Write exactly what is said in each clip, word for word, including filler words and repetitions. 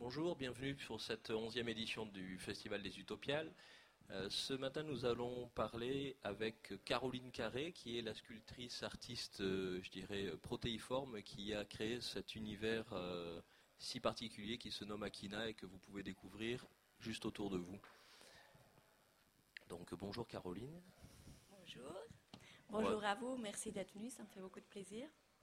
Bonjour, bienvenue pour cette onzième édition du Festival des Utopiales. Euh, ce matin, nous allons parler avec Caroline Carré, qui est la sculptrice artiste, euh, je dirais, protéiforme, qui a créé cet univers euh, si particulier qui se nomme Akina et que vous pouvez découvrir juste autour de vous. Donc, bonjour Caroline. Bonjour. Bonjour à vous, merci d'être venu, ça me fait beaucoup de plaisir.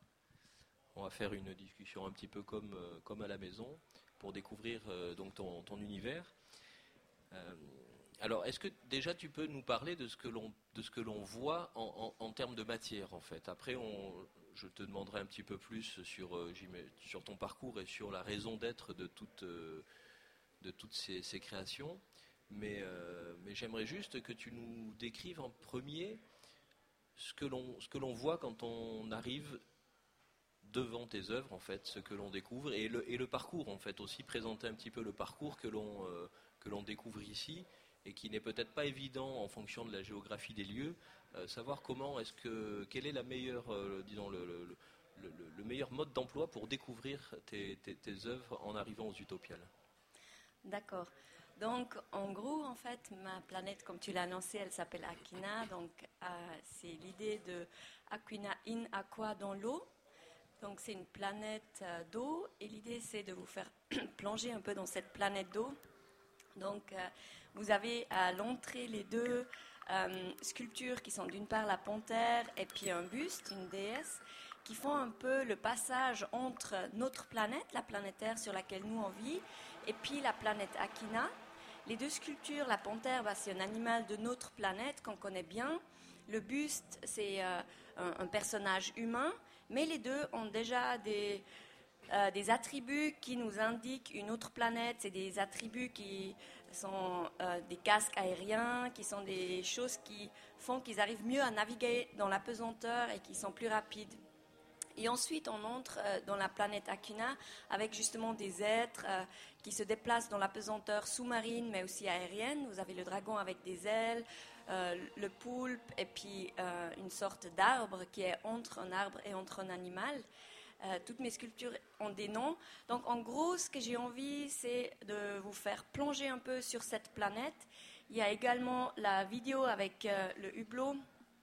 On va faire une discussion un petit peu comme, euh, comme à la maison pour découvrir euh, donc ton, ton univers. Euh, alors, est-ce que déjà tu peux nous parler de ce que l'on, de ce que l'on voit en, en, en termes de matière en fait. Après, on, je te demanderai un petit peu plus sur, euh, sur ton parcours et sur la raison d'être de toutes, euh, de toutes ces, ces créations. Mais, euh, mais j'aimerais juste que tu nous décrives en premier ce que l'on, ce que l'on voit quand on arrive devant tes œuvres, en fait, ce que l'on découvre, et le, et le parcours, en fait, aussi présenter un petit peu le parcours que l'on, euh, que l'on découvre ici, et qui n'est peut-être pas évident en fonction de la géographie des lieux, euh, savoir comment est-ce que, quel est la meilleure, euh, disons, le, le, le, le meilleur mode d'emploi pour découvrir tes, tes, tes œuvres en arrivant aux Utopiales. D'accord. Donc, en gros, en fait, ma planète, comme tu l'as annoncé, elle s'appelle Akina, donc euh, c'est l'idée de Aquina in aqua, dans l'eau. Donc c'est une planète euh, d'eau et l'idée c'est de vous faire plonger un peu dans cette planète d'eau. Donc euh, vous avez à l'entrée les deux euh, sculptures qui sont d'une part la panthère et puis un buste, une déesse, qui font un peu le passage entre notre planète, la planète Terre sur laquelle nous on vit, et puis la planète Akina. Les deux sculptures, la panthère, bah, c'est un animal de notre planète qu'on connaît bien. Le buste, c'est euh, un, un personnage humain. Mais les deux ont déjà des, euh, des attributs qui nous indiquent une autre planète. C'est des attributs qui sont euh, des casques aériens, qui sont des choses qui font qu'ils arrivent mieux à naviguer dans la pesanteur et qui sont plus rapides. Et ensuite, on entre euh, dans la planète Akina avec justement des êtres euh, qui se déplacent dans la pesanteur sous-marine, mais aussi aérienne. Vous avez le dragon avec des ailes, euh, le poulpe, et puis euh, une sorte d'arbre qui est entre un arbre et entre un animal. Euh, toutes mes sculptures ont des noms. Donc, en gros, ce que j'ai envie, c'est de vous faire plonger un peu sur cette planète. Il y a également la vidéo avec euh, le hublot,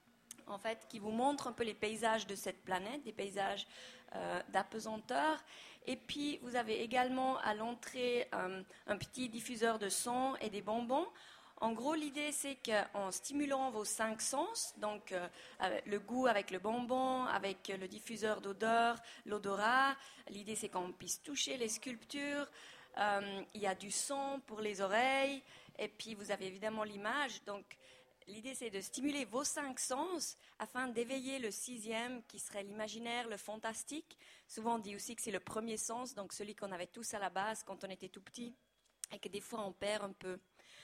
en fait, qui vous montre un peu les paysages de cette planète, des paysages euh, d'apesanteur. Et puis, vous avez également à l'entrée euh, un petit diffuseur de son et des bonbons. En gros, l'idée, c'est qu'en stimulant vos cinq sens, donc euh, le goût avec le bonbon, avec le diffuseur d'odeur, l'odorat, l'idée, c'est qu'on puisse toucher les sculptures. Euh, il y a du son pour les oreilles, et puis vous avez évidemment l'image. Donc, l'idée, c'est de stimuler vos cinq sens afin d'éveiller le sixième, qui serait l'imaginaire, le fantastique. Souvent, on dit aussi que c'est le premier sens, donc celui qu'on avait tous à la base quand on était tout petit, et que des fois, on perd un peu.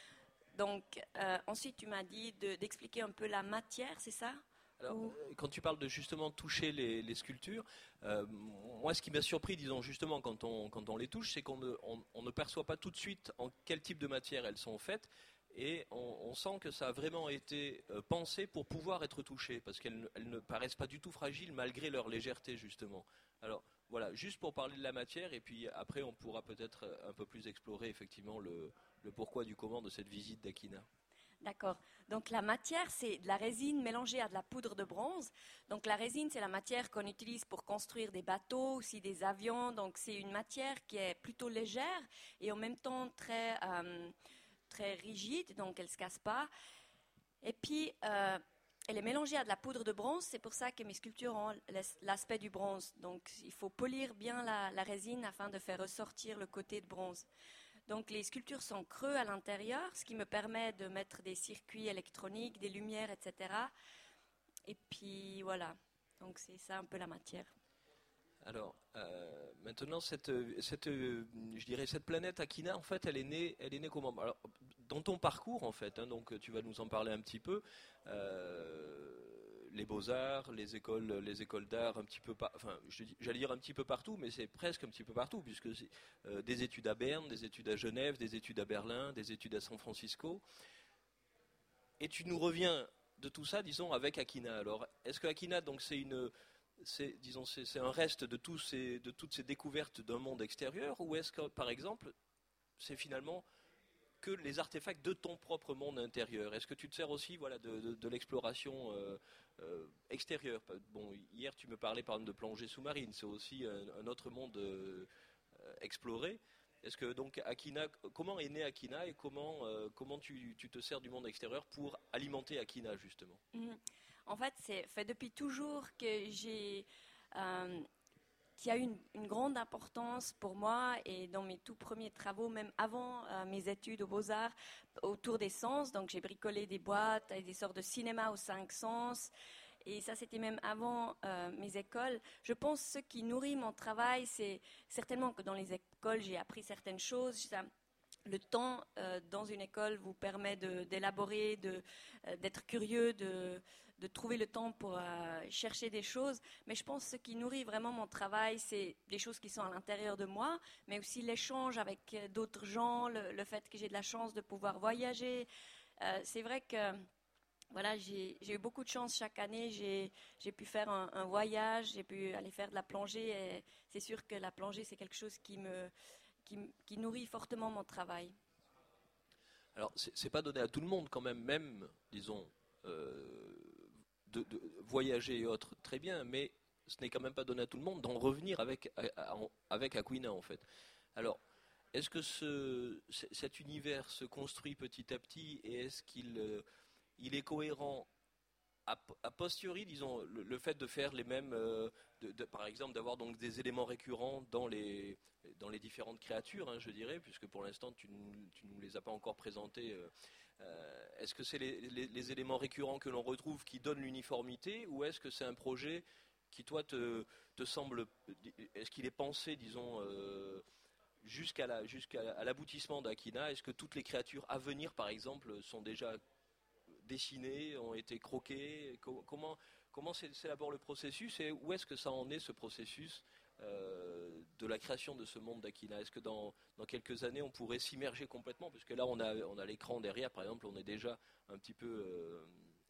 Donc, euh, ensuite, tu m'as dit de, d'expliquer un peu la matière, c'est ça ? Alors, Ou... quand tu parles de justement toucher les, les sculptures, euh, moi ce qui m'a surpris, disons justement, quand on, quand on les touche, c'est qu'on ne, on, on ne perçoit pas tout de suite en quel type de matière elles sont faites. Et on, on sent que ça a vraiment été euh, pensé pour pouvoir être touché, parce qu'elles elles ne paraissent pas du tout fragiles malgré leur légèreté justement. Alors voilà, juste pour parler de la matière, et puis après on pourra peut-être un peu plus explorer effectivement le, le pourquoi du comment de cette visite d'Akina. D'accord. Donc la matière, c'est de la résine mélangée à de la poudre de bronze. Donc la résine, c'est la matière qu'on utilise pour construire des bateaux, aussi des avions. Donc c'est une matière qui est plutôt légère et en même temps très... Euh, très rigide, donc elle ne se casse pas. Et puis, euh, elle est mélangée à de la poudre de bronze, c'est pour ça que mes sculptures ont l'aspect du bronze. Donc, il faut polir bien la, la résine afin de faire ressortir le côté de bronze. Donc, les sculptures sont creux à l'intérieur, ce qui me permet de mettre des circuits électroniques, des lumières, et cetera. Et puis, voilà. Donc, c'est ça un peu la matière. Alors, euh, maintenant, cette, cette, je dirais, cette planète Akina, en fait, elle est née, elle est née comment ? Alors, dans ton parcours, en fait, hein, donc tu vas nous en parler un petit peu. Euh, les beaux-arts, les écoles, les écoles d'art, un petit peu, par, enfin, je, j'allais dire un petit peu partout, mais c'est presque un petit peu partout, puisque c'est euh, des études à Berne, des études à Genève, des études à Berlin, des études à San Francisco. Et tu nous reviens de tout ça, disons, avec Akina. Alors, est-ce que Akina, donc, c'est une C'est, disons, c'est, c'est un reste de, tous ces, de toutes ces découvertes d'un monde extérieur, ou est-ce que, par exemple, c'est finalement que les artefacts de ton propre monde intérieur. Est-ce que tu te sers aussi voilà, de, de, de l'exploration euh, euh, extérieure? Bon, hier tu me parlais par exemple de plongée sous-marine, c'est aussi un, un autre monde euh, exploré. Est-ce que donc Akina, comment est né Akina et comment, euh, comment tu, tu te sers du monde extérieur pour alimenter Akina justement? Mmh. En fait, c'est fait depuis toujours que j'ai... Euh, qui a eu une, une grande importance pour moi et dans mes tout premiers travaux, même avant euh, mes études aux Beaux-Arts, autour des sens. Donc j'ai bricolé des boîtes avec des sortes de cinéma aux cinq sens. Et ça, c'était même avant euh, mes écoles. Je pense que ce qui nourrit mon travail, c'est certainement que dans les écoles, j'ai appris certaines choses. Ça, le temps euh, dans une école vous permet de, d'élaborer, de, euh, d'être curieux, de, de trouver le temps pour euh, chercher des choses. Mais je pense que ce qui nourrit vraiment mon travail, c'est des choses qui sont à l'intérieur de moi, mais aussi l'échange avec d'autres gens, le, le fait que j'ai de la chance de pouvoir voyager. Euh, c'est vrai que voilà, j'ai, j'ai eu beaucoup de chance chaque année. J'ai, j'ai pu faire un, un voyage, j'ai pu aller faire de la plongée. Et c'est sûr que la plongée, c'est quelque chose qui me... Qui, qui nourrit fortement mon travail. Alors, c'est, c'est pas donné à tout le monde quand même, même, disons, euh, de, de voyager et autres, très bien, mais ce n'est quand même pas donné à tout le monde d'en revenir avec, avec Aquinas, en fait. Alors, est-ce que ce, cet univers se construit petit à petit et est-ce qu'il euh, il est cohérent a, a posteriori, disons, le, le fait de faire les mêmes, euh, de, de, par exemple, d'avoir donc des éléments récurrents dans les, dans les différentes créatures, hein, je dirais, puisque pour l'instant tu ne nous les as pas encore présentés. Euh, euh, est-ce que c'est les, les, les éléments récurrents que l'on retrouve qui donnent l'uniformité, ou est-ce que c'est un projet qui toi te, te semble, est-ce qu'il est pensé, disons, euh, jusqu'à, la, jusqu'à l'aboutissement d'Akina? Est-ce que toutes les créatures à venir, par exemple, sont déjà dessinés, ont été croqués? Comment, comment s'élabore le processus et où est-ce que ça en est, ce processus euh, de la création de ce monde d'Akina? Est-ce que dans, dans quelques années on pourrait s'immerger complètement? Parce que là on a, on a l'écran derrière, par exemple, on est déjà un petit peu euh,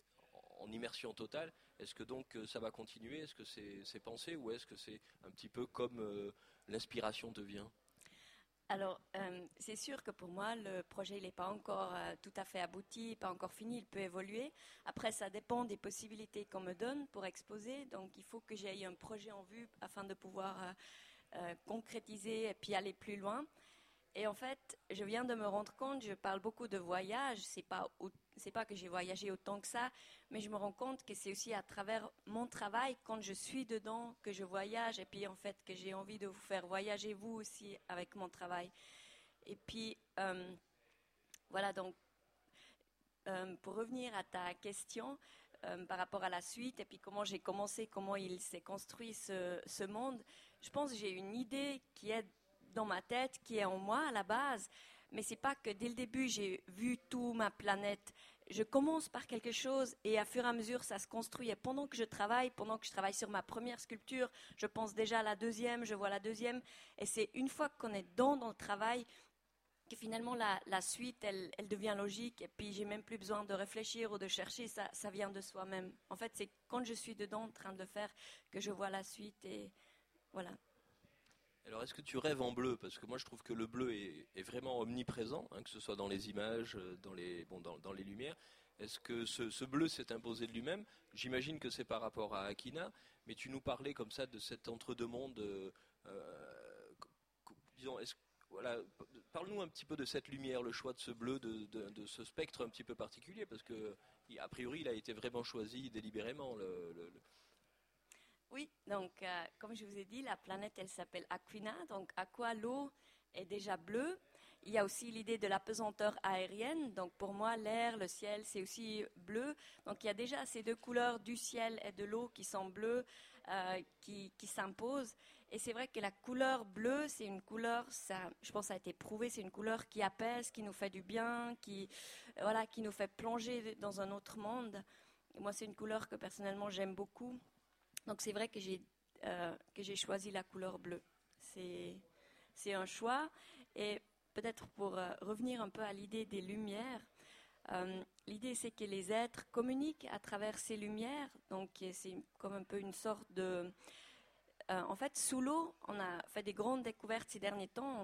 en immersion totale. Est-ce que donc ça va continuer? Est-ce que c'est, c'est pensé ou est-ce que c'est un petit peu comme euh, l'inspiration devient? Alors, euh, c'est sûr que pour moi, le projet n'est pas encore euh, tout à fait abouti, pas encore fini, il peut évoluer. Après, ça dépend des possibilités qu'on me donne pour exposer. Donc, il faut que j'aie un projet en vue afin de pouvoir euh, euh, concrétiser et puis aller plus loin. Et en fait, je viens de me rendre compte, je parle beaucoup de voyage, c'est pas, c'est pas que j'ai voyagé autant que ça, mais je me rends compte que c'est aussi à travers mon travail, quand je suis dedans, que je voyage, et puis en fait que j'ai envie de vous faire voyager vous aussi avec mon travail. Et puis, euh, voilà, donc, euh, pour revenir à ta question, euh, par rapport à la suite, et puis comment j'ai commencé, comment il s'est construit ce, ce monde, je pense que j'ai une idée qui est dans ma tête, qui est en moi à la base, mais c'est pas que dès le début j'ai vu toute ma planète. Je commence par quelque chose et à fur et à mesure ça se construit. Et pendant que je travaille, pendant que je travaille sur ma première sculpture, je pense déjà à la deuxième, je vois la deuxième. Et c'est une fois qu'on est dans, dans le travail que finalement la, la suite, elle, elle devient logique. Et puis j'ai même plus besoin de réfléchir ou de chercher, ça, ça vient de soi-même. En fait, c'est quand je suis dedans en train de le faire que je vois la suite et voilà. Alors, est-ce que tu rêves en bleu? Parce que moi, je trouve que le bleu est, est vraiment omniprésent, hein, que ce soit dans les images, dans les, bon, dans, dans les lumières. Est-ce que ce, ce bleu s'est imposé de lui-même? J'imagine que c'est par rapport à Akina, mais tu nous parlais comme ça de cet entre-deux-mondes. Euh, euh, disons, est-ce, voilà, parle-nous un petit peu de cette lumière, le choix de ce bleu, de, de, de ce spectre un petit peu particulier, parce que a priori, il a été vraiment choisi délibérément. Le, le, le... Oui, donc euh, comme je vous ai dit, la planète, elle s'appelle Aquina. Donc aqua, l'eau est déjà bleue. Il y a aussi l'idée de la pesanteur aérienne. Donc pour moi, l'air, le ciel, c'est aussi bleu. Donc il y a déjà ces deux couleurs du ciel et de l'eau qui sont bleues, euh, qui, qui s'imposent. Et c'est vrai que la couleur bleue, c'est une couleur, ça, je pense que ça a été prouvé, c'est une couleur qui apaise, qui nous fait du bien, qui, voilà, qui nous fait plonger dans un autre monde. Et moi, c'est une couleur que personnellement j'aime beaucoup. Donc c'est vrai que j'ai, euh, que j'ai choisi la couleur bleue. C'est, c'est un choix. Et peut-être pour euh, revenir un peu à l'idée des lumières, euh, l'idée c'est que les êtres communiquent à travers ces lumières. Donc c'est comme un peu une sorte de... Euh, en fait, sous l'eau, on a fait des grandes découvertes ces derniers temps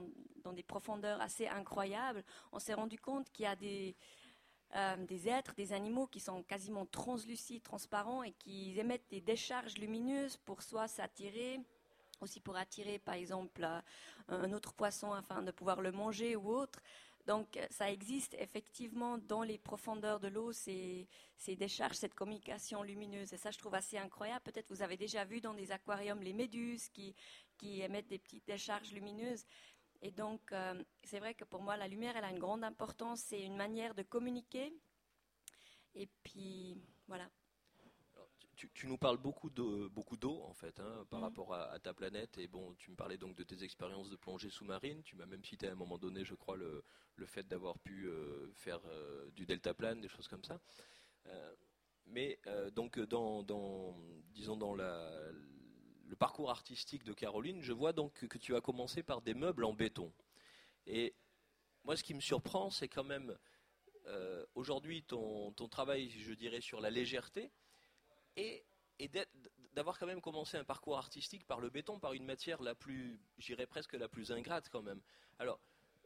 dans des profondeurs assez incroyables, on s'est rendu compte qu'il y a des, euh, des êtres, des animaux qui sont quasiment translucides, transparents et qui émettent des décharges lumineuses pour soit s'attirer, aussi pour attirer par exemple euh, un autre poisson afin de pouvoir le manger ou autre. Donc ça existe effectivement dans les profondeurs de l'eau, ces, ces décharges, cette communication lumineuse. Et ça, je trouve assez incroyable. Peut-être vous avez déjà vu dans des aquariums les méduses qui, qui émettent des petites décharges lumineuses. Et donc, euh, c'est vrai que pour moi, la lumière, elle a une grande importance. C'est une manière de communiquer. Et puis, voilà. Tu, tu nous parles beaucoup d'eau, beaucoup d'eau en fait, hein, par Mmh. rapport à, à ta planète. Et bon, tu me parlais donc de tes expériences de plongée sous-marine. Tu m'as même cité à un moment donné, je crois, le, le fait d'avoir pu euh, faire euh, du deltaplane, des choses comme ça. Euh, mais euh, donc dans, dans, disons dans la, le parcours artistique de Caroline, je vois donc que, que tu as commencé par des meubles en béton. Et moi, ce qui me surprend, c'est quand même euh, aujourd'hui ton, ton travail, je dirais, sur la légèreté. Et, et d'avoir quand même commencé un parcours artistique par le béton, par une matière la plus, j'irais presque la plus ingrate quand même. Alors,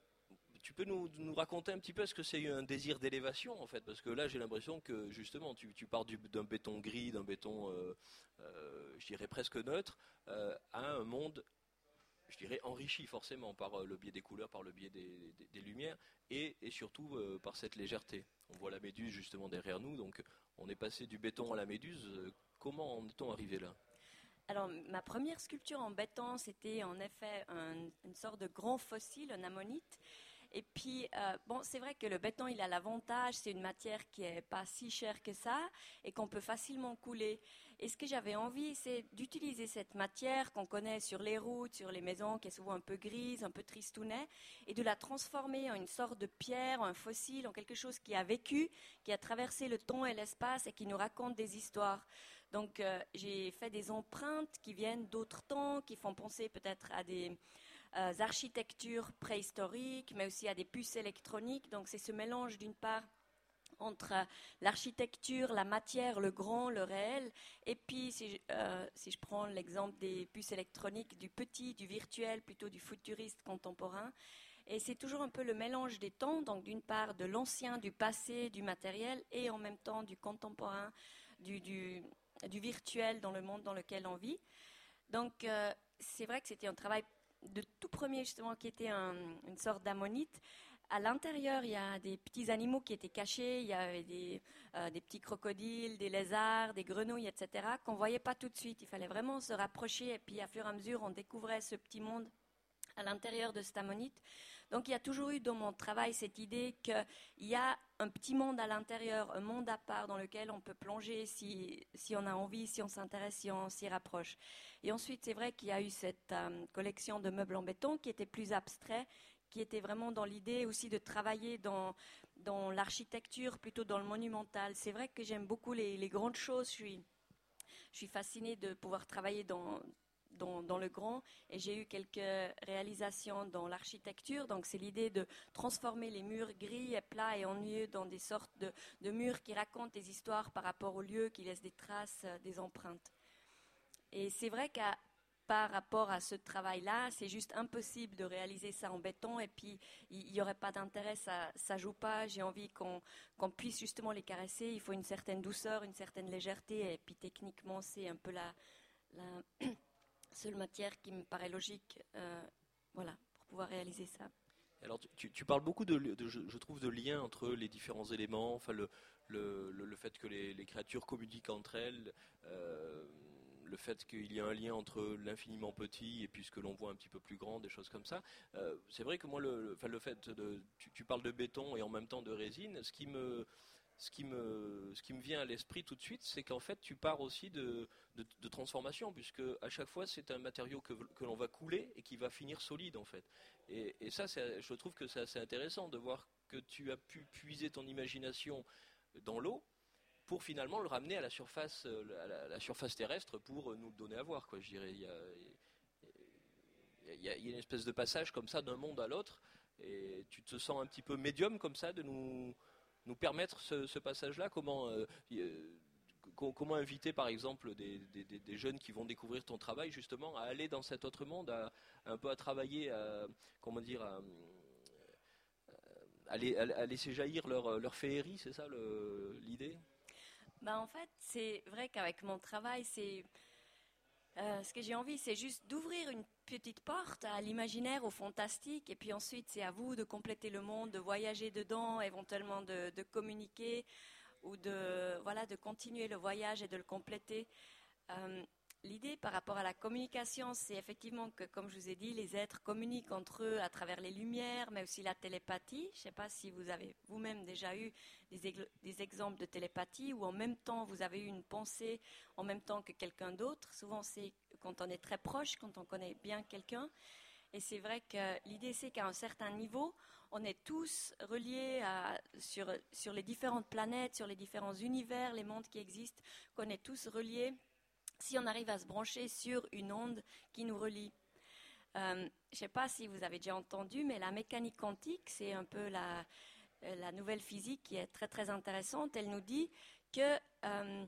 tu peux nous, nous raconter un petit peu, est-ce que c'est un désir d'élévation en fait? Parce que là, j'ai l'impression que justement, tu, tu pars d'un béton gris, d'un béton, euh, euh, je dirais presque neutre, euh, à un monde, je dirais, enrichi forcément par le biais des couleurs, par le biais des, des, des lumières, et, et surtout euh, par cette légèreté. On voit la méduse justement derrière nous, donc on est passé du béton à la méduse. Comment en est-on arrivé là? Alors, ma première sculpture en béton, c'était en effet un, une sorte de grand fossile, un ammonite. Et puis, euh, bon, c'est vrai que le béton, il a l'avantage, c'est une matière qui est pas si chère que ça et qu'on peut facilement couler. Et ce que j'avais envie, c'est d'utiliser cette matière qu'on connaît sur les routes, sur les maisons, qui est souvent un peu grise, un peu tristounet, et de la transformer en une sorte de pierre, un fossile, en quelque chose qui a vécu, qui a traversé le temps et l'espace et qui nous raconte des histoires. Donc, euh, j'ai fait des empreintes qui viennent d'autres temps, qui font penser peut-être à des euh, architectures préhistoriques, mais aussi à des puces électroniques. Donc, c'est ce mélange d'une part entre l'architecture, la matière, le grand, le réel. Et puis, si je, euh, si je prends l'exemple des puces électroniques, du petit, du virtuel, plutôt du futuriste contemporain. Et c'est toujours un peu le mélange des temps, donc d'une part de l'ancien, du passé, du matériel, et en même temps du contemporain, du, du, du virtuel dans le monde dans lequel on vit. Donc, euh, c'est vrai que c'était un travail de tout premier, justement, qui était un, une sorte d'ammonite. À l'intérieur, il y a des petits animaux qui étaient cachés. Il y avait des, euh, des petits crocodiles, des lézards, des grenouilles, et cetera, qu'on ne voyait pas tout de suite. Il fallait vraiment se rapprocher. Et puis, à fur et à mesure, on découvrait ce petit monde à l'intérieur de cette ammonite. Donc, il y a toujours eu dans mon travail cette idée qu'il y a un petit monde à l'intérieur, un monde à part dans lequel on peut plonger si, si on a envie, si on s'intéresse, si on s'y rapproche. Et ensuite, c'est vrai qu'il y a eu cette euh, collection de meubles en béton qui était plus abstrait, qui était vraiment dans l'idée aussi de travailler dans, dans l'architecture, plutôt dans le monumental. C'est vrai que j'aime beaucoup les, les grandes choses. Je suis, je suis fascinée de pouvoir travailler dans... Dans, dans le grand, et j'ai eu quelques réalisations dans l'architecture. Donc c'est l'idée de transformer les murs gris et plats et ennuyeux dans des sortes de, de murs qui racontent des histoires par rapport au lieu, qui laissent des traces, des empreintes. Et c'est vrai qu'à par rapport à ce travail-là, c'est juste impossible de réaliser ça en béton, et puis il n'y aurait pas d'intérêt, ça ne joue pas. J'ai envie qu'on, qu'on puisse justement les caresser. Il faut une certaine douceur, une certaine légèreté, et puis techniquement c'est un peu la... la seule matière qui me paraît logique, euh, voilà, pour pouvoir réaliser ça. Alors tu, tu parles beaucoup de, de je, je trouve, de liens entre les différents éléments, enfin le, le, le, le fait que les, les créatures communiquent entre elles, euh, le fait qu'il y a un lien entre l'infiniment petit et puis ce que l'on voit un petit peu plus grand, des choses comme ça. Euh, c'est vrai que moi, le, enfin, le fait de, tu, tu parles de béton et en même temps de résine, ce qui me Ce qui, me, ce qui me vient à l'esprit tout de suite, c'est qu'en fait, tu pars aussi de, de, de transformation, puisque à chaque fois, c'est un matériau que, que l'on va couler et qui va finir solide, en fait. Et, et ça, c'est, je trouve que c'est assez intéressant de voir que tu as pu puiser ton imagination dans l'eau pour finalement le ramener à la surface, à la, à la surface terrestre pour nous le donner à voir, quoi. Je dirais, il y a, il y a, il y a une espèce de passage comme ça d'un monde à l'autre, et tu te sens un petit peu médium comme ça de nous... nous permettre ce, ce passage-là. Comment, euh, co- comment inviter par exemple des, des- des- des jeunes qui vont découvrir ton travail justement à aller dans cet autre monde, à, un peu à travailler, à, comment dire, à, à les- à- à laisser jaillir leur, leur féerie, c'est ça le- l'idée? Ben, en fait, c'est vrai qu'avec mon travail, c'est euh, ce que j'ai envie, c'est juste d'ouvrir une petite porte à l'imaginaire, au fantastique, et puis ensuite, c'est à vous de compléter le monde, de voyager dedans, éventuellement de, de communiquer ou de voilà de continuer le voyage et de le compléter. Euh, L'idée par rapport à la communication, c'est effectivement que, comme je vous ai dit, les êtres communiquent entre eux à travers les lumières, mais aussi la télépathie. Je ne sais pas si vous avez vous-même déjà eu des, ex- des exemples de télépathie où en même temps vous avez eu une pensée en même temps que quelqu'un d'autre. Souvent c'est quand on est très proche, quand on connaît bien quelqu'un. Et c'est vrai que l'idée c'est qu'à un certain niveau, on est tous reliés à- sur, sur les différentes planètes, sur les différents univers, les mondes qui existent, qu'on est tous reliés si on arrive à se brancher sur une onde qui nous relie. Euh, je ne sais pas si vous avez déjà entendu, mais la mécanique quantique, c'est un peu la, la nouvelle physique qui est très très intéressante. Elle nous dit que euh,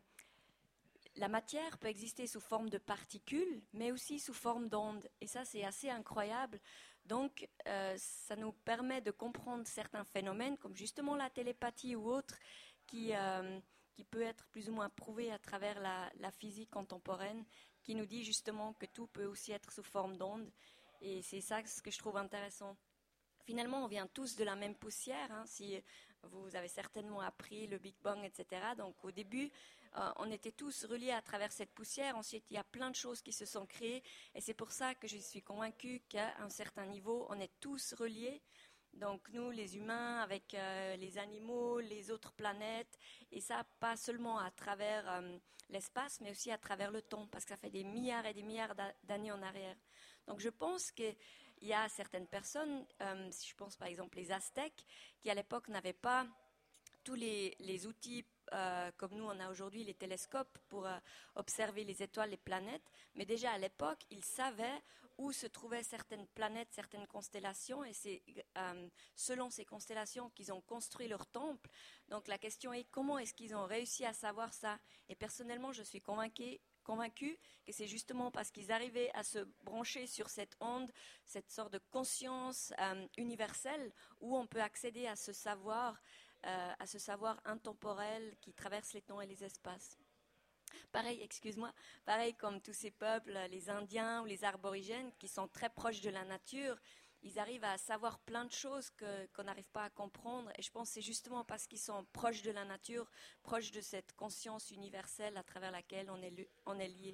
la matière peut exister sous forme de particules, mais aussi sous forme d'ondes. Et ça, c'est assez incroyable. Donc, euh, ça nous permet de comprendre certains phénomènes, comme justement la télépathie ou autres, qui, euh, qui peut être plus ou moins prouvé à travers la, la physique contemporaine, qui nous dit justement que tout peut aussi être sous forme d'ondes. Et c'est ça ce que je trouve intéressant. Finalement, on vient tous de la même poussière. Hein, si vous avez certainement appris le Big Bang, et cetera. Donc, au début, euh, on était tous reliés à travers cette poussière. Ensuite, il y a plein de choses qui se sont créées. Et c'est pour ça que je suis convaincue qu'à un certain niveau, on est tous reliés. Donc, nous, les humains, avec euh, les animaux, les autres planètes. Et ça, pas seulement à travers euh, l'espace, mais aussi à travers le temps. Parce que ça fait des milliards et des milliards d'a- d'années en arrière. Donc, je pense que il y a certaines personnes, euh, si je pense par exemple les Aztèques, qui à l'époque n'avaient pas tous les, les outils euh, comme nous on a aujourd'hui, les télescopes pour euh, observer les étoiles, les planètes, mais déjà à l'époque, ils savaient où se trouvaient certaines planètes, certaines constellations, et c'est euh, selon ces constellations qu'ils ont construit leur temple. Donc la question est comment est-ce qu'ils ont réussi à savoir ça? Et personnellement, je suis convaincue convaincus que c'est justement parce qu'ils arrivaient à se brancher sur cette onde, cette sorte de conscience euh, universelle où on peut accéder à ce savoir, euh, à ce savoir intemporel qui traverse les temps et les espaces. Pareil, excuse-moi, pareil comme tous ces peuples, les Indiens ou les aborigènes qui sont très proches de la nature, ils arrivent à savoir plein de choses que, qu'on n'arrive pas à comprendre. Et je pense que c'est justement parce qu'ils sont proches de la nature, proches de cette conscience universelle à travers laquelle on est, on est lié.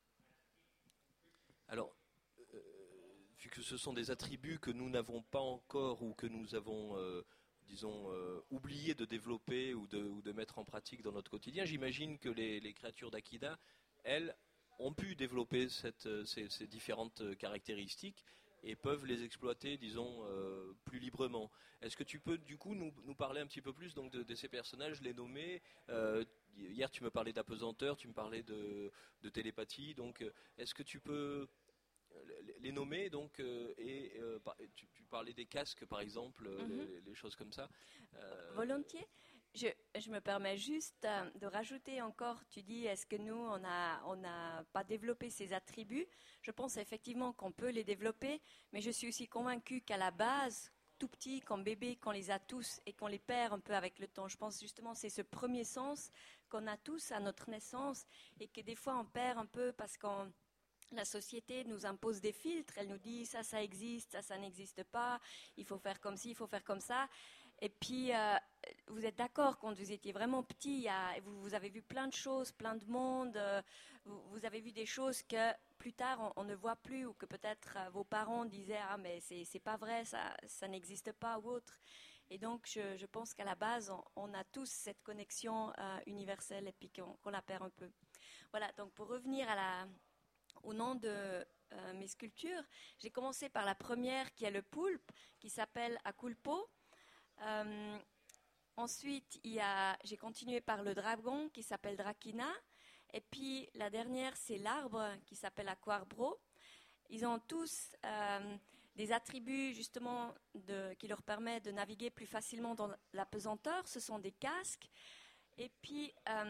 Alors, euh, vu que ce sont des attributs que nous n'avons pas encore ou que nous avons, euh, disons, euh, oublié de développer ou de, ou de mettre en pratique dans notre quotidien, j'imagine que les, les créatures d'Akida, elles, ont pu développer cette, ces, ces différentes caractéristiques et peuvent les exploiter, disons, euh, plus librement. Est-ce que tu peux, du coup, nous, nous parler un petit peu plus donc, de, de ces personnages, les nommer euh, Hier, tu me parlais d'apesanteur, tu me parlais de, de télépathie. Donc, euh, est-ce que tu peux les- les nommer donc euh, et euh, par- tu, tu parlais des casques, par exemple, euh, Mhm. les, les choses comme ça. Euh, Volontiers. Je, je me permets juste euh, de rajouter encore, tu dis, est-ce que nous, on n'a on n'a pas développé ces attributs? Je pense effectivement qu'on peut les développer, mais je suis aussi convaincue qu'à la base, tout petit, comme bébé, qu'on les a tous et qu'on les perd un peu avec le temps. Je pense justement que c'est ce premier sens qu'on a tous à notre naissance et que des fois on perd un peu parce qu'on la société nous impose des filtres, elle nous dit ça, ça existe, ça, ça n'existe pas, il faut faire comme ci, il faut faire comme ça. Et puis, euh, vous êtes d'accord, quand vous étiez vraiment petit, il y a- vous, vous avez vu plein de choses, plein de monde, euh, vous, vous avez vu des choses que plus tard on, on ne voit plus ou que peut-être euh, vos parents disaient ah mais c'est c'est pas vrai, ça, ça n'existe pas ou autre. Et donc, je, je pense qu'à la base, on, on a tous cette connexion euh, universelle et puis qu'on qu'on la perd un peu. Voilà, donc pour revenir à la, au nom de euh, mes sculptures, j'ai commencé par la première qui est le poulpe, qui s'appelle Akulpo. Euh, ensuite, il y a, j'ai continué par le dragon qui s'appelle Drakina. Et puis la dernière, c'est l'arbre qui s'appelle Aquarbro. Ils ont tous euh, des attributs justement de, qui leur permettent de naviguer plus facilement dans la pesanteur. Ce sont des casques. Et puis, euh,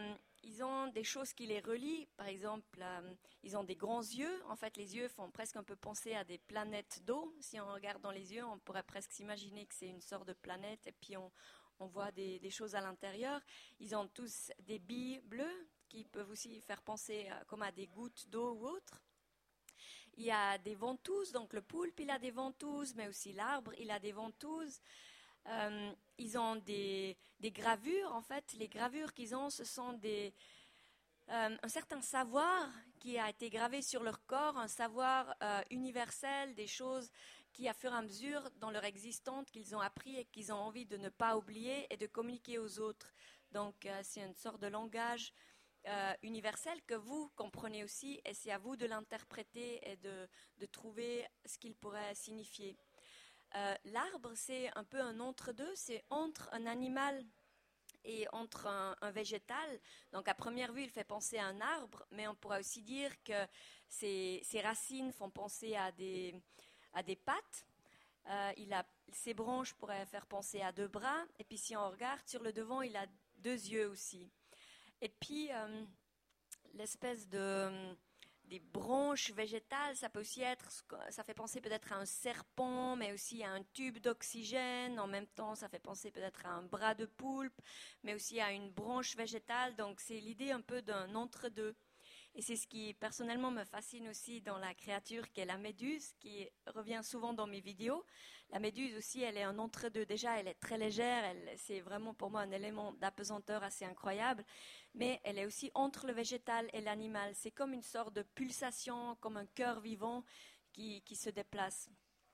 ils ont des choses qui les relient. Par exemple, euh, ils ont des grands yeux. En fait, les yeux font presque un peu penser à des planètes d'eau. Si on regarde dans les yeux, on pourrait presque s'imaginer que c'est une sorte de planète et puis on, on voit des, des choses à l'intérieur. Ils ont tous des billes bleues qui peuvent aussi faire penser euh, comme à des gouttes d'eau ou autre. Il y a des ventouses, donc le poulpe, il a des ventouses, mais aussi l'arbre, il a des ventouses. Euh, ils ont des, des gravures, en fait. Les gravures qu'ils ont, ce sont des, euh, un certain savoir qui a été gravé sur leur corps, un savoir euh, universel, des choses qui, à fur et à mesure, dans leur existence, qu'ils ont appris et qu'ils ont envie de ne pas oublier et de communiquer aux autres. Donc, euh, c'est une sorte de langage euh, universel que vous comprenez aussi, et c'est à vous de l'interpréter et de, de trouver ce qu'il pourrait signifier. Euh, l'arbre, c'est un peu un entre-deux, c'est entre un animal et entre un, un végétal. Donc, à première vue, il fait penser à un arbre, mais on pourrait aussi dire que ses, ses racines font penser à des, à des pattes. Euh, il a, ses branches pourraient faire penser à deux bras. Et puis, si on regarde sur le devant, il a deux yeux aussi. Et puis, euh, l'espèce de... des branches végétales, ça peut aussi être, ça fait penser peut-être à un serpent, mais aussi à un tube d'oxygène. En même temps, ça fait penser peut-être à un bras de poulpe, mais aussi à une branche végétale. Donc, c'est l'idée un peu d'un entre-deux. Et c'est ce qui, personnellement, me fascine aussi dans la créature qui est la méduse, qui revient souvent dans mes vidéos. La méduse aussi, elle est un entre-deux. Déjà, elle est très légère. Elle, c'est vraiment pour moi un élément d'apesanteur assez incroyable. Mais elle est aussi entre le végétal et l'animal. C'est comme une sorte de pulsation, comme un cœur vivant qui, qui se déplace.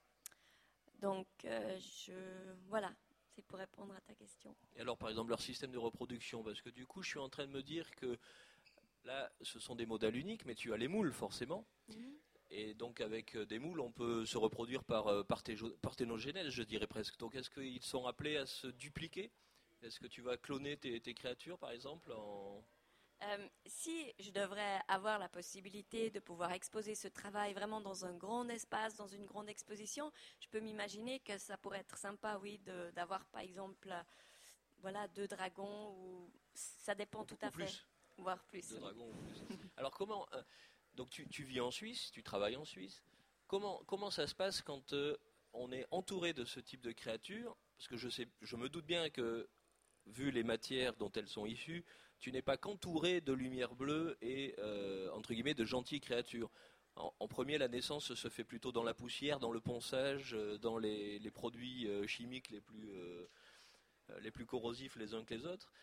Donc, euh, je, voilà. C'est pour répondre à ta question. Et alors, par exemple, leur système de reproduction, parce que du coup, je suis en train de me dire que là, ce sont des modèles uniques, mais tu as les moules, forcément. Mm-hmm. Et donc, avec des moules, on peut se reproduire par parthénogénèse, je dirais presque. Donc, est-ce qu'ils sont appelés à se dupliquer? Est-ce que tu vas cloner tes, tes créatures, par exemple en... euh, Si je devrais avoir la possibilité de pouvoir exposer ce travail vraiment dans un grand espace, dans une grande exposition, je peux m'imaginer que ça pourrait être sympa, oui, de, d'avoir, par exemple, voilà, deux dragons, ou ça dépend tout à fait. Plus. Voire plus. De dragons ou plus. Alors comment euh, donc tu, tu vis en Suisse, tu travailles en Suisse. Comment comment ça se passe quand euh, on est entouré de ce type de créatures? Parce que je sais, je me doute bien que vu les matières dont elles sont issues, tu n'es pas qu'entouré de lumière bleue et euh, entre guillemets de gentilles créatures. En, en premier, la naissance se fait plutôt dans la poussière, dans le ponçage, dans les, les produits euh, chimiques les plus euh, les plus corrosifs les uns que les autres.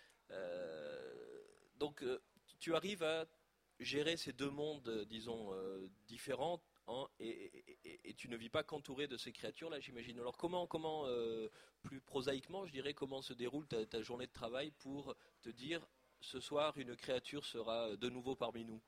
Euh, Donc, euh, tu arrives à gérer ces deux mondes, euh, disons, euh, différents, hein, et, et, et, et tu ne vis pas qu'entouré de ces créatures-là, j'imagine. Alors, comment, comment euh, plus prosaïquement, je dirais, comment se déroule ta, ta journée de travail pour te dire, ce soir, une créature sera de nouveau parmi nous?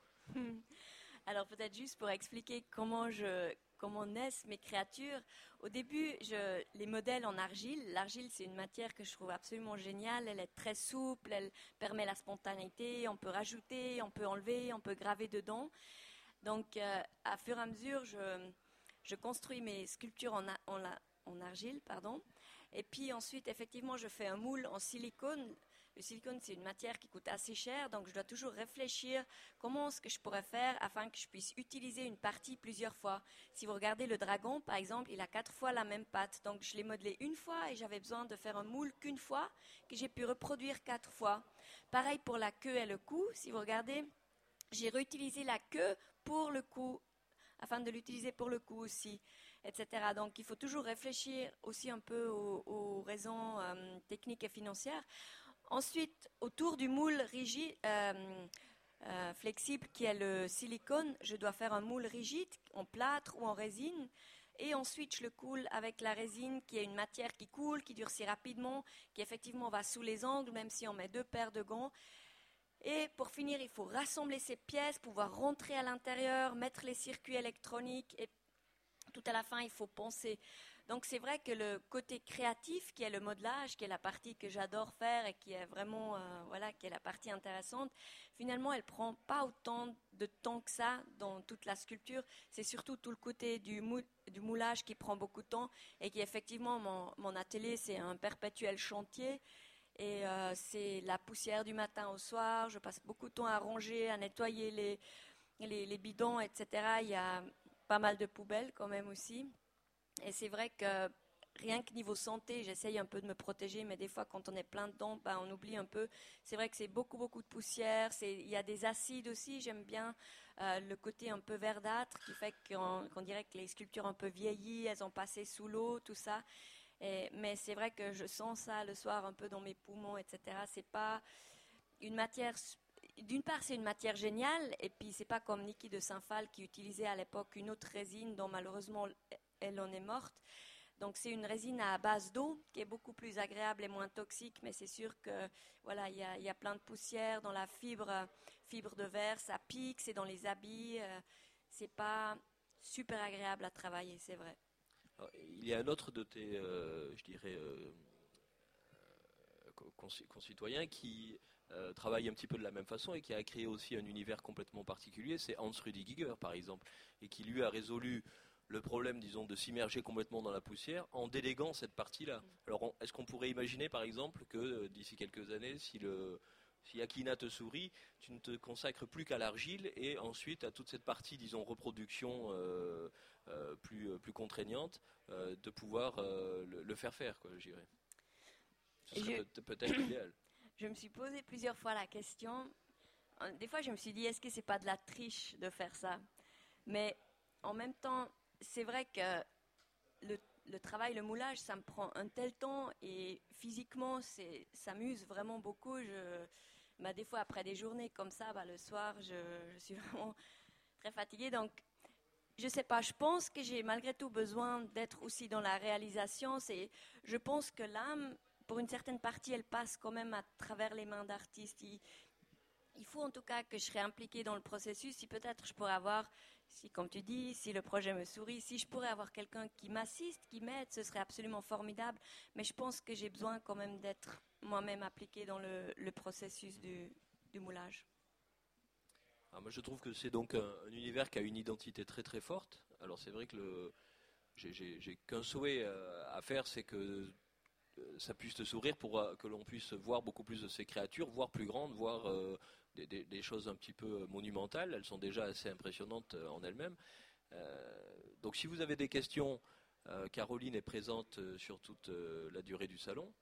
Alors, peut-être juste pour expliquer comment je... comment naissent mes créatures. Au début, je, les modèles en argile. L'argile, c'est une matière que je trouve absolument géniale. Elle est très souple, elle permet la spontanéité. On peut rajouter, on peut enlever, on peut graver dedans. Donc, euh, à fur et à mesure, je, je construis mes sculptures en, en, en argile, pardon. Et puis ensuite, effectivement, je fais un moule en silicone. Le silicone, c'est une matière qui coûte assez cher, donc je dois toujours réfléchir comment est-ce que je pourrais faire afin que je puisse utiliser une partie plusieurs fois. Si vous regardez le dragon, par exemple, il a quatre fois la même patte. Donc je l'ai modelé une fois et j'avais besoin de faire un moule qu'une fois, que j'ai pu reproduire quatre fois. Pareil pour la queue et le cou. Si vous regardez, j'ai réutilisé la queue pour le cou, afin de l'utiliser pour le cou aussi, et cetera. Donc il faut toujours réfléchir aussi un peu aux, aux raisons euh, techniques et financières. Ensuite, autour du moule rigide, euh, euh, flexible qui est le silicone, je dois faire un moule rigide en plâtre ou en résine. Et ensuite, je le coule avec la résine qui est une matière qui coule, qui durcit rapidement, qui effectivement va sous les angles, même si on met deux paires de gants. Et pour finir, il faut rassembler ces pièces, pouvoir rentrer à l'intérieur, mettre les circuits électroniques et tout à la fin, il faut penser. Donc c'est vrai que le côté créatif, qui est le modelage, qui est la partie que j'adore faire et qui est vraiment, euh, voilà, qui est la partie intéressante, finalement, elle prend pas autant de temps que ça dans toute la sculpture. C'est surtout tout le côté du, mou- du moulage qui prend beaucoup de temps et qui effectivement, mon, mon atelier, c'est un perpétuel chantier. Et euh, c'est la poussière du matin au soir. Je passe beaucoup de temps à ranger, à nettoyer les, les, les bidons, et cetera. Il y a pas mal de poubelles quand même aussi. Et c'est vrai que rien que niveau santé, j'essaye un peu de me protéger, mais des fois, quand on est plein dedans, ben, on oublie un peu. C'est vrai que c'est beaucoup, beaucoup de poussière. C'est, il y a des acides aussi. J'aime bien euh, le côté un peu verdâtre qui fait qu'on, qu'on dirait que les sculptures un peu vieillies, elles ont passé sous l'eau, tout ça. Et, mais c'est vrai que je sens ça le soir un peu dans mes poumons, et cetera. C'est pas une matière. D'une part, c'est une matière géniale, et puis c'est pas comme Niki de Saint-Phal qui utilisait à l'époque une autre résine dont malheureusement elle en est morte. Donc c'est une résine à base d'eau qui est beaucoup plus agréable et moins toxique, mais c'est sûr que voilà, il y a, il y a plein de poussière dans la fibre, fibre de verre, ça pique, c'est dans les habits, euh, c'est pas super agréable à travailler, c'est vrai. Alors, il y a un autre de tes, euh, je dirais, euh, concitoyens qui euh, travaille un petit peu de la même façon et qui a créé aussi un univers complètement particulier, c'est Hans Rüdiger par exemple, et qui lui a résolu le problème, disons, de s'immerger complètement dans la poussière en déléguant cette partie-là. Alors, on, est-ce qu'on pourrait imaginer, par exemple, que euh, d'ici quelques années, si, le, si Akina te sourit, tu ne te consacres plus qu'à l'argile et ensuite à toute cette partie, disons, reproduction euh, euh, plus, plus contraignante, euh, de pouvoir euh, le, le faire faire, quoi, je dirais. Ce serait je, peut- peut-être l'idéal. Je me suis posé plusieurs fois la question. Des fois, je me suis dit, est-ce que c'est pas de la triche de faire ça? Mais en même temps, c'est vrai que le, le travail, le moulage, ça me prend un tel temps et physiquement, c'est, ça m'use vraiment beaucoup. Je, bah, des fois, après des journées comme ça, bah, le soir, je, je suis vraiment très fatiguée. Donc, je sais pas, je pense que j'ai malgré tout besoin d'être aussi dans la réalisation. C'est, je pense que l'âme, pour une certaine partie, elle passe quand même à travers les mains d'artistes. Il, il faut en tout cas que je serai impliquée dans le processus. Si peut-être je pourrais avoir, si comme tu dis, si le projet me sourit, si je pourrais avoir quelqu'un qui m'assiste, qui m'aide, ce serait absolument formidable. Mais je pense que j'ai besoin quand même d'être moi-même appliquée dans le, le processus du, du moulage. Ah, moi je trouve que c'est donc un, un univers qui a une identité très très forte. Alors c'est vrai que le, j'ai, j'ai, j'ai qu'un souhait euh, à faire, c'est que euh, ça puisse te sourire pour euh, que l'on puisse voir beaucoup plus de ces créatures, voir plus grandes, voir euh, des, des, des choses un petit peu monumentales. Elles sont déjà assez impressionnantes euh, en elles-mêmes. Euh, donc si vous avez des questions, euh, Caroline est présente euh, sur toute euh, la durée du salon.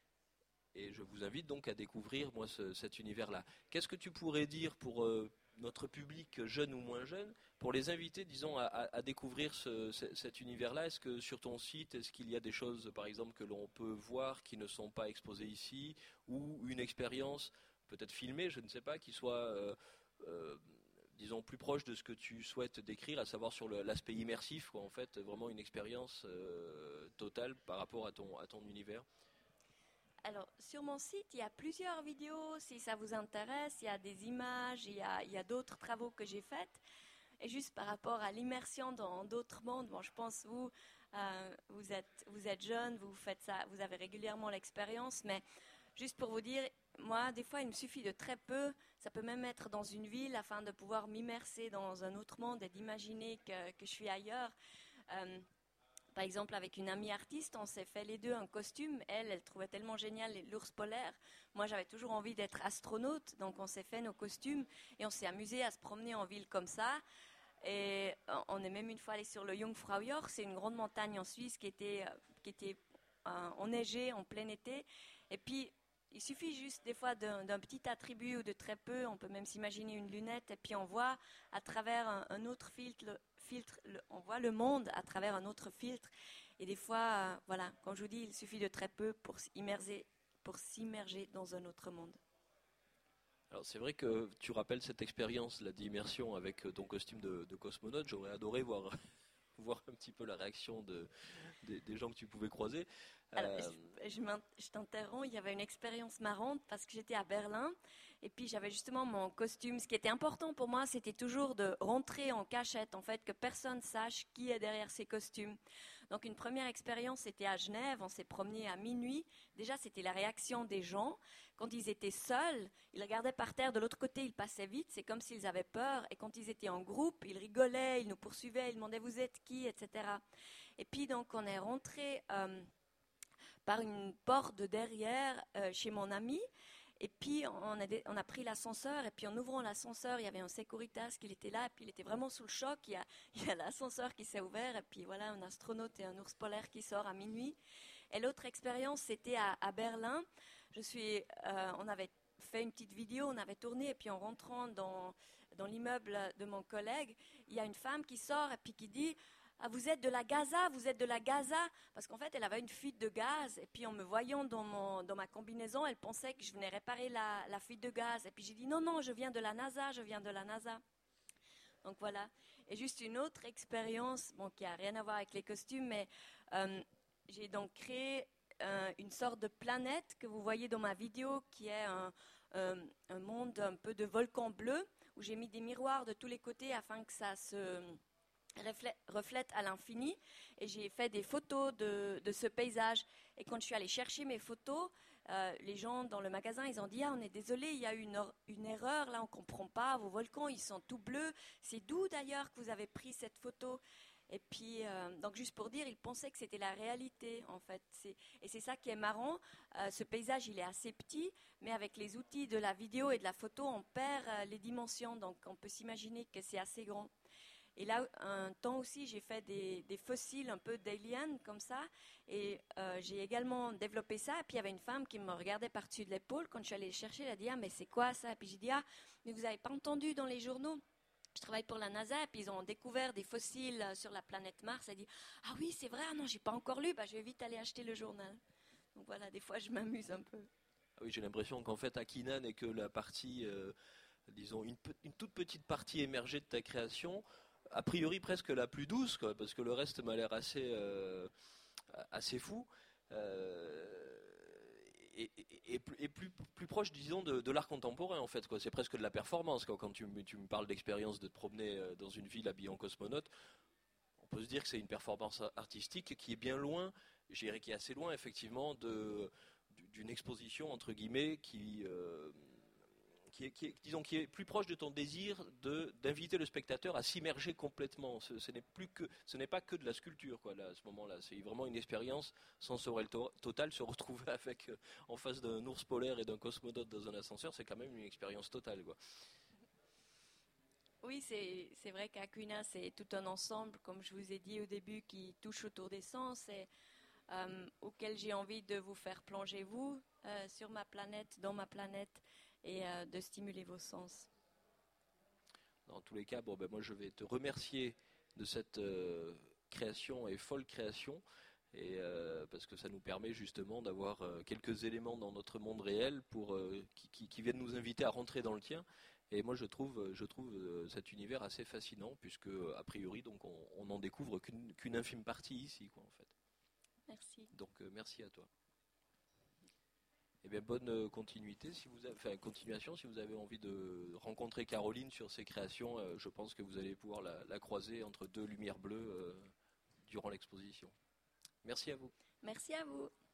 Et je vous invite donc à découvrir moi ce, cet univers-là. Qu'est-ce que tu pourrais dire pour euh, notre public jeune ou moins jeune, pour les inviter, disons, à, à, à découvrir ce, ce, cet univers-là? Est-ce que sur ton site, est-ce qu'il y a des choses, par exemple, que l'on peut voir qui ne sont pas exposées ici, ou une expérience, peut-être filmée, je ne sais pas, qui soit, euh, euh, disons, plus proche de ce que tu souhaites décrire, à savoir sur le, l'aspect immersif, quoi, en fait, vraiment une expérience euh, totale par rapport à ton, à ton univers? Alors, sur mon site, il y a plusieurs vidéos, si ça vous intéresse. Il y a des images, il y a, il y a d'autres travaux que j'ai faits. Et juste par rapport à l'immersion dans d'autres mondes, bon, je pense que vous, euh, vous êtes, vous êtes jeune, vous faites ça, vous avez régulièrement l'expérience. Mais juste pour vous dire, moi, des fois, il me suffit de très peu. Ça peut même être dans une ville afin de pouvoir m'immerser dans un autre monde et d'imaginer que, que je suis ailleurs. Euh, Par exemple, avec une amie artiste, on s'est fait les deux un costume. Elle, elle trouvait tellement génial l'ours polaire. Moi, j'avais toujours envie d'être astronaute. Donc, on s'est fait nos costumes et on s'est amusé à se promener en ville comme ça. Et on est même une fois allé sur le Jungfraujoch. C'est une grande montagne en Suisse qui était, qui était euh, enneigée en plein été. Et puis, il suffit juste des fois d'un, d'un petit attribut ou de très peu. On peut même s'imaginer une lunette et puis on voit à travers un, un autre filtre, filtre le, on voit le monde à travers un autre filtre. Et des fois, euh, voilà, comme je vous dis, il suffit de très peu pour s'immerger, pour s'immerger dans un autre monde. Alors c'est vrai que tu rappelles cette expérience là, d'immersion avec ton costume de, de cosmonaute. J'aurais adoré voir, voir un petit peu la réaction de, des, des gens que tu pouvais croiser. Alors, Euh... je, je, je t'interromps, il y avait une expérience marrante parce que j'étais à Berlin et puis j'avais justement mon costume. Ce qui était important pour moi, c'était toujours de rentrer en cachette, en fait, que personne sache qui est derrière ces costumes. Donc une première expérience, c'était à Genève, on s'est promené à minuit. Déjà, c'était la réaction des gens. Quand ils étaient seuls, ils regardaient par terre, de l'autre côté, ils passaient vite, c'est comme s'ils avaient peur. Et quand ils étaient en groupe, ils rigolaient, ils nous poursuivaient, ils demandaient « vous êtes qui ?» et cetera. Et puis donc, on est rentré... Euh, par une porte de derrière euh, chez mon ami. Et puis, on a, on a pris l'ascenseur, et puis en ouvrant l'ascenseur, il y avait un Securitas qui était là, et puis il était vraiment sous le choc. Il y a, il y a l'ascenseur qui s'est ouvert, et puis voilà, un astronaute et un ours polaire qui sort à minuit. Et l'autre expérience, c'était à, à Berlin. Je suis, euh, on avait fait une petite vidéo, on avait tourné, et puis en rentrant dans, dans l'immeuble de mon collègue, il y a une femme qui sort, et puis qui dit... Ah, vous êtes de la Gaza, vous êtes de la Gaza, parce qu'en fait, elle avait une fuite de gaz, et puis en me voyant dans, mon, dans ma combinaison, elle pensait que je venais réparer la, la fuite de gaz, et puis j'ai dit non, non, je viens de la NASA, je viens de la NASA. Donc voilà. Et juste une autre expérience, bon, qui n'a rien à voir avec les costumes, mais euh, j'ai donc créé euh, une sorte de planète que vous voyez dans ma vidéo, qui est un, euh, un monde un peu de volcan bleu, où j'ai mis des miroirs de tous les côtés afin que ça se... reflète à l'infini, et j'ai fait des photos de, de ce paysage. Et quand je suis allée chercher mes photos, euh, les gens dans le magasin, ils ont dit ah, on est désolé, il y a eu une, une erreur, là on comprend pas, vos volcans ils sont tout bleus, c'est d'où d'ailleurs que vous avez pris cette photo? Et puis, euh, donc juste pour dire, ils pensaient que c'était la réalité, en fait. C'est, et c'est ça qui est marrant. Euh, ce paysage, il est assez petit, mais avec les outils de la vidéo et de la photo, on perd euh, les dimensions. Donc, on peut s'imaginer que c'est assez grand. Et là, un temps aussi, j'ai fait des, des fossiles un peu d'aliens comme ça. Et euh, j'ai également développé ça. Et puis, il y avait une femme qui me regardait par-dessus de l'épaule. Quand je suis allée le chercher, elle a dit « Ah, mais c'est quoi ça ?» Et puis, j'ai dit « Ah, mais vous n'avez pas entendu dans les journaux ? Je travaille pour la NASA. Et puis, ils ont découvert des fossiles sur la planète Mars. » Elle dit « Ah oui, c'est vrai. Ah non, je n'ai pas encore lu. Bah, je vais vite aller acheter le journal. » Donc voilà, des fois, je m'amuse un peu. Ah oui, j'ai l'impression qu'en fait, Akina n'est que la partie, euh, disons, une, une toute petite partie émergée de ta création. A priori presque la plus douce, quoi, parce que le reste m'a l'air assez, euh, assez fou, euh, et, et, et, et plus, plus proche, disons, de, de l'art contemporain, en fait, quoi. C'est presque de la performance, quoi. Quand tu, tu me parles d'expérience de te promener dans une ville habillée en cosmonaute, on peut se dire que c'est une performance artistique qui est bien loin, je dirais qui est assez loin, effectivement, de, d'une exposition, entre guillemets, qui... Euh, Qui est, qui est, disons, qui est plus proche de ton désir de, d'inviter le spectateur à s'immerger complètement. Ce, ce, n'est plus que, ce n'est pas que de la sculpture, quoi, là, à ce moment-là. C'est vraiment une expérience sensorielle to- totale. Se retrouver avec, euh, en face d'un ours polaire et d'un cosmonaute dans un ascenseur, c'est quand même une expérience totale, quoi. Oui, c'est, c'est vrai qu'Akina, c'est tout un ensemble, comme je vous ai dit au début, qui touche autour des sens et euh, auquel j'ai envie de vous faire plonger, vous, euh, sur ma planète, dans ma planète, et euh, de stimuler vos sens. Dans tous les cas, bon, ben, moi je vais te remercier de cette euh, création et folle création, et, euh, parce que ça nous permet justement d'avoir euh, quelques éléments dans notre monde réel pour, euh, qui, qui, qui viennent nous inviter à rentrer dans le tien. Et moi je trouve, je trouve euh, cet univers assez fascinant, puisque a priori donc on, on n'en découvre qu'une, qu'une infime partie ici, quoi, en fait. Merci. Donc euh, merci à toi. Eh bien, bonne continuité, si vous avez, enfin, continuation, si vous avez envie de rencontrer Caroline sur ses créations, euh, je pense que vous allez pouvoir la, la croiser entre deux lumières bleues euh, durant l'exposition. Merci à vous. Merci à vous.